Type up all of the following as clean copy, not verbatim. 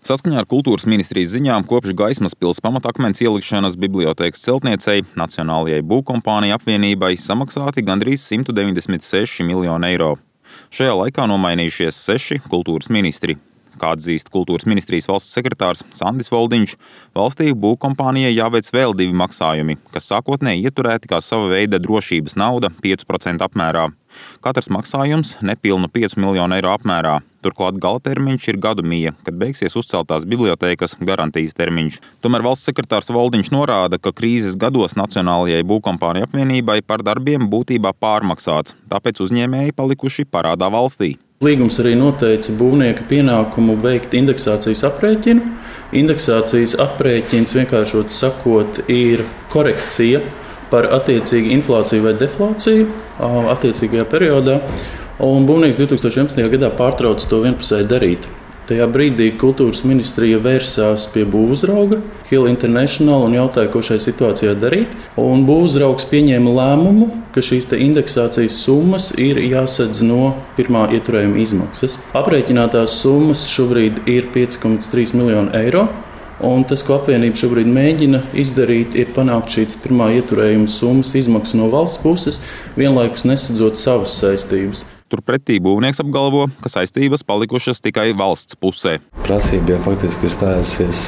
Saskaņā ar kultūras ministrijas ziņām kopš Gaismas pils pamatakmens ielikšanas bibliotēkas celtniecei Nacionālajai būvkompāniju apvienībai samaksāti gandrīz 196 miljoni eiro. Šajā laikā nomainījušies 6 kultūras ministri. Kā atzīst kultūras ministrijas valsts sekretārs Sandis Voldiņš, valstī būvkompānijai jāveic vēl 2 maksājumi, kas sākotnēji ieturēti kā sava veida drošības nauda 5% apmērā. Katrs maksājums nepilnu 5 miljonu eiro apmērā. Turklāt gala termiņš ir gadu mija, kad beigsies uzceltās bibliotēkas garantijas termiņš. Tomēr valsts sekretārs Voldiņš norāda, ka krīzes gados Nacionālajai būvkompāniju apvienībai par darbiem būtībā pārmaksāts, tāpēc uzņēmēji palikuši parādā valstī. Līgums arī noteica būvnieka pienākumu veikt indeksācijas aprēķinu. Indeksācijas aprēķins, vienkāršot sakot, ir korekcija par attiecīgu inflāciju vai deflāciju attiecīgajā periodā. Un būvnieks 2011. gadā pārtrauca to vienpusēji darīt. Tajā brīdī kultūras ministrija vērsās pie būvuzrauga Hill International un jautāja, ko šai situācijā darīt. Un būvuzraugs pieņēma lēmumu, ka šīs indeksācijas summas ir jāsadz no pirmā ieturējuma izmaksas. Aprēķinātās summas šobrīd ir 5,3 miljoni eiro. Un tas, ko apvienība šobrīd mēģina izdarīt, ir panākt šīs pirmā ieturējuma summas izmaksu no valsts puses, vienlaikus nesadzot savas saistības. Turpretī būvnieks apgalvo, ka saistības palikušas tikai valsts pusē. Prasība jau faktiski ir stājusies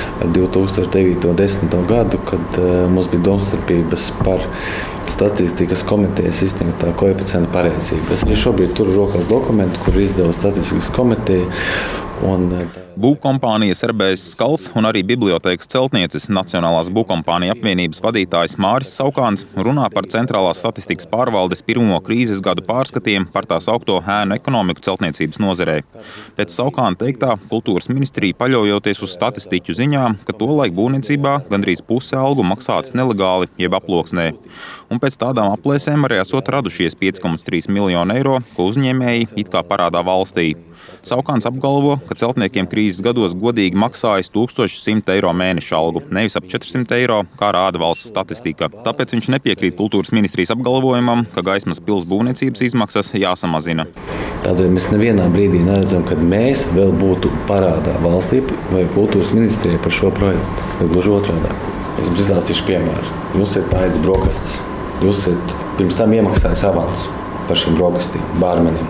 2009. un 2010. gadu, kad mums bija domstarpības par statistikas komitejas izsniegtā koeficienta pareizību. Es arī šobrīd turu rokās dokumentu, kur izdeva statistikas komiteja. Būvkompānijas RBS Skals un arī bibliotēkas celtnieces Nacionālās būvkompāniju apvienības vadītājs Māris Saukāns runā par centrālās statistikas pārvaldes pirmo krīzes gadu pārskatiem par tā saukto ēnu ekonomiku celtniecības nozarē. Pēc Saukāna teiktā, kultūras ministrija paļaujoties uz statistiķu ziņām, ka tolaik būvniecībā gandrīz puse algu maksātas nelegāli jeb aploksnē. Un pēc tādām aplēsēm arī esot radušies 5,3 miljonu eiro, ko uzņēmēji it kā parādā valstī. Saukāns apgalvo, ka celtniekiem krīzes gados godīgi maksājas 1100 eiro mēneša algu, nevis ap 400 eiro, kā rāda valsts statistika. Tāpēc viņš nepiekrīt kultūras ministrijas apgalvojumam, ka Gaismas pils būvniecības izmaksas jāsamazina. Tādēļ mēs nevienā brīdī neredzam, kad mēs vēl būtu parādā valstī vai kultūras ministrijai par šo projektu. Vai gluži otrādi. Es jums izstāstīšu piemēru. Jūs esat paiets brokastis. Jūs esat pirms tam iemaksājis avansu par šīm brokastīm, bārmenim.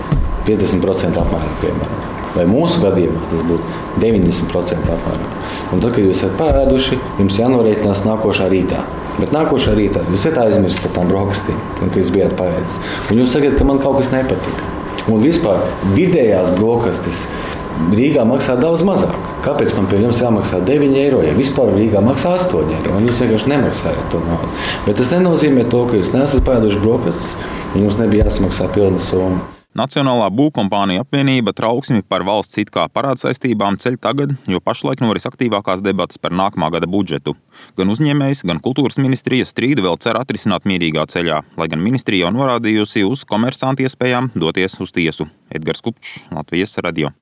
50% apmērā, piemēram. Vai mūsu gadījumā tas būtu 90% apmērā. Un tad, kad jūs esat pēduši, jums jānorēķinās nākošā rītā. Bet nākošā rītā jūs esat aizmirst par tām brokastīm, kad jūs bijāt paēdis. Un jūs sakat, ka man kaut kas nepatika. Un vispār vidējās brokastis Rīgā maksā daudz mazāk. Kāpēc man pie jums jāmaksā 9 eiro, ja vispār Rīgā maksā 8 eiro? Un jūs vienkārši nemaksājat to naudu. Bet tas nenozīmē to, ka jūs neesat pēduši brokastis, un jums nebija jāsamaksā pilna summa. Nacionālā būvkompāniju apvienība trauksmi par valsts it kā parādsaistībām ceļ tagad, jo pašlaik noris aktīvākās debates par nākamā gada budžetu. Gan uzņēmējs, gan kultūras ministrija strīdu vēl cer atrisināt mierīgā ceļā, lai gan ministrija jau norādījusi uz komersantu iespējām doties uz tiesu. Edgars Kupčs, Latvijas radio.